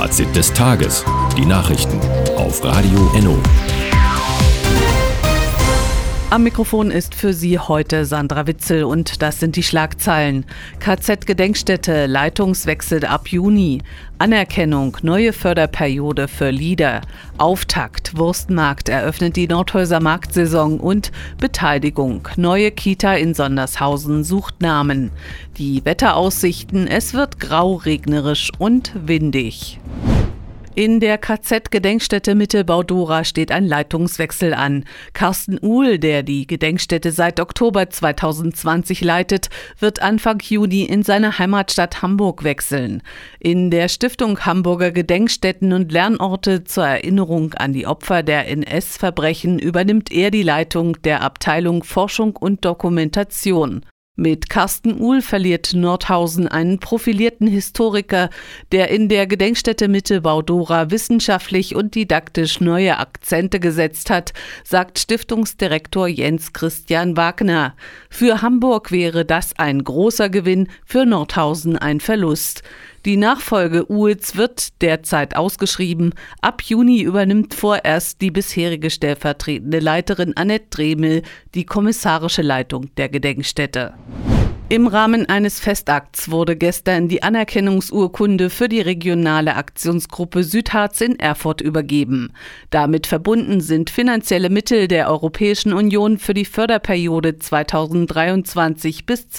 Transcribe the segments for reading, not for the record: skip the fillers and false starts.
Fazit des Tages. Die Nachrichten auf Radio Enno. Am Mikrofon ist für Sie heute Sandra Witzel und das sind die Schlagzeilen. KZ-Gedenkstätte, Leitungswechsel ab Juni. Anerkennung, neue Förderperiode für Lieder. Auftakt, Wurstmarkt eröffnet die Nordhäuser Marktsaison und Beteiligung. Neue Kita in Sondershausen sucht Namen. Die Wetteraussichten, es wird grau, regnerisch und windig. In der KZ-Gedenkstätte Mittelbau-Dora steht ein Leitungswechsel an. Carsten Uhl, der die Gedenkstätte seit Oktober 2020 leitet, wird Anfang Juni in seine Heimatstadt Hamburg wechseln. In der Stiftung Hamburger Gedenkstätten und Lernorte zur Erinnerung an die Opfer der NS-Verbrechen übernimmt er die Leitung der Abteilung Forschung und Dokumentation. Mit Carsten Uhl verliert Nordhausen einen profilierten Historiker, der in der Gedenkstätte Mittelbau-Dora wissenschaftlich und didaktisch neue Akzente gesetzt hat, sagt Stiftungsdirektor Jens Christian Wagner. Für Hamburg wäre das ein großer Gewinn, für Nordhausen ein Verlust. Die Nachfolge Uhls wird derzeit ausgeschrieben. Ab Juni übernimmt vorerst die bisherige stellvertretende Leiterin Annette Dremel die kommissarische Leitung der Gedenkstätte. Im Rahmen eines Festakts wurde gestern die Anerkennungsurkunde für die regionale Aktionsgruppe Südharz in Erfurt übergeben. Damit verbunden sind finanzielle Mittel der Europäischen Union für die Förderperiode 2023 bis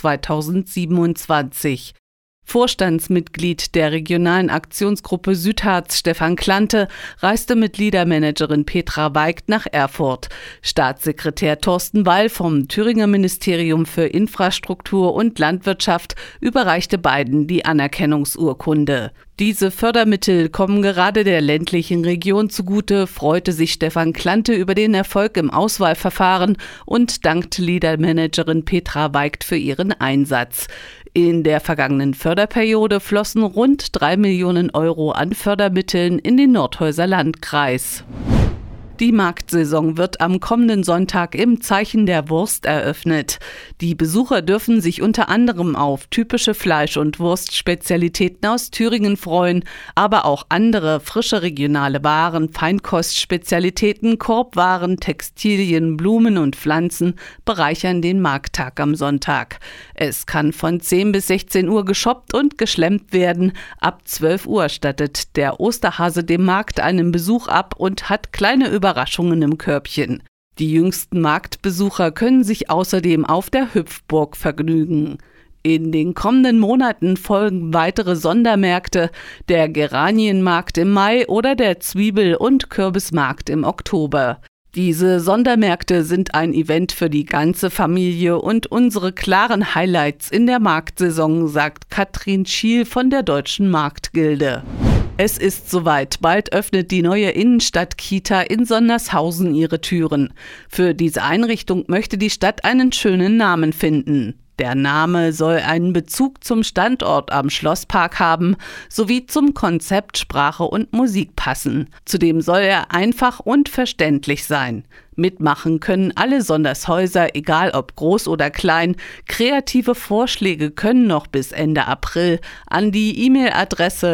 2027. Vorstandsmitglied der regionalen Aktionsgruppe Südharz, Stefan Klante, reiste mit Leadermanagerin Petra Weigt nach Erfurt. Staatssekretär Thorsten Wall vom Thüringer Ministerium für Infrastruktur und Landwirtschaft überreichte beiden die Anerkennungsurkunde. Diese Fördermittel kommen gerade der ländlichen Region zugute, freute sich Stefan Klante über den Erfolg im Auswahlverfahren und dankte Leadermanagerin Petra Weigt für ihren Einsatz. In der vergangenen Förderperiode flossen rund 3 Millionen Euro an Fördermitteln in den Nordhäuser Landkreis. Die Marktsaison wird am kommenden Sonntag im Zeichen der Wurst eröffnet. Die Besucher dürfen sich unter anderem auf typische Fleisch- und Wurstspezialitäten aus Thüringen freuen, aber auch andere frische regionale Waren, Feinkostspezialitäten, Korbwaren, Textilien, Blumen und Pflanzen bereichern den Markttag am Sonntag. Es kann von 10 bis 16 Uhr geshoppt und geschlemmt werden. Ab 12 Uhr stattet der Osterhase dem Markt einen Besuch ab und hat kleine Überraschungen im Körbchen. Die jüngsten Marktbesucher können sich außerdem auf der Hüpfburg vergnügen. In den kommenden Monaten folgen weitere Sondermärkte, der Geranienmarkt im Mai oder der Zwiebel- und Kürbismarkt im Oktober. Diese Sondermärkte sind ein Event für die ganze Familie und unsere klaren Highlights in der Marktsaison, sagt Katrin Schiel von der Deutschen Marktgilde. Es ist soweit. Bald öffnet die neue Innenstadt-Kita in Sondershausen ihre Türen. Für diese Einrichtung möchte die Stadt einen schönen Namen finden. Der Name soll einen Bezug zum Standort am Schlosspark haben, sowie zum Konzept Sprache und Musik passen. Zudem soll er einfach und verständlich sein. Mitmachen können alle Sondershäuser, egal ob groß oder klein. Kreative Vorschläge können noch bis Ende April an die E-Mail-Adresse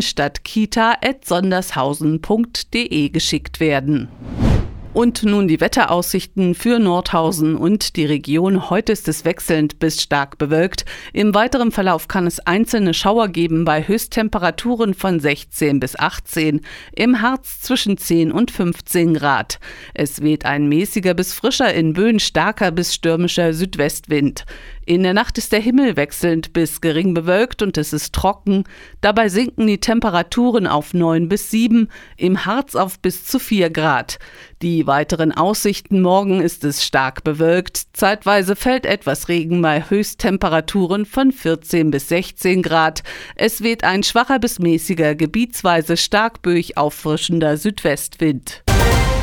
innenstadtkita@sondershausen.de geschickt werden. Und nun die Wetteraussichten für Nordhausen und die Region. Heute ist es wechselnd bis stark bewölkt. Im weiteren Verlauf kann es einzelne Schauer geben bei Höchsttemperaturen von 16 bis 18. Im Harz zwischen 10 und 15 Grad. Es weht ein mäßiger bis frischer, in Böen starker bis stürmischer Südwestwind. In der Nacht ist der Himmel wechselnd bis gering bewölkt und es ist trocken. Dabei sinken die Temperaturen auf 9 bis 7, im Harz auf bis zu 4 Grad. Die weiteren Aussichten: morgen ist es stark bewölkt. Zeitweise fällt etwas Regen bei Höchsttemperaturen von 14 bis 16 Grad. Es weht ein schwacher bis mäßiger, gebietsweise stark böig auffrischender Südwestwind.